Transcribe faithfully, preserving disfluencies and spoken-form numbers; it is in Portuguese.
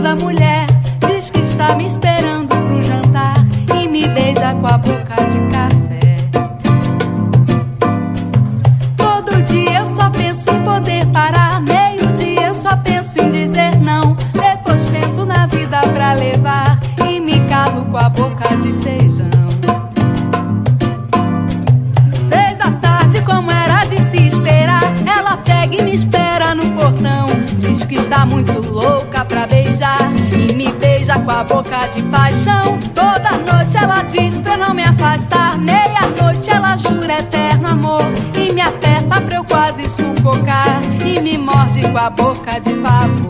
toda mulher diz que está me esperando pro jantar e me beija com a boca de café. Todo dia eu só penso em poder parar, meio-dia eu só penso em dizer não. Depois penso na vida pra levar e me calo com a boca de feijão. Seis da tarde, como era de se esperar, ela pega e me espera no portão. Diz que está muito louca pra beijar e me beija com a boca de paixão. Toda noite ela diz pra não me afastar, meia-noite ela jura eterno amor e me aperta pra eu quase sufocar e me morde com a boca de pavor.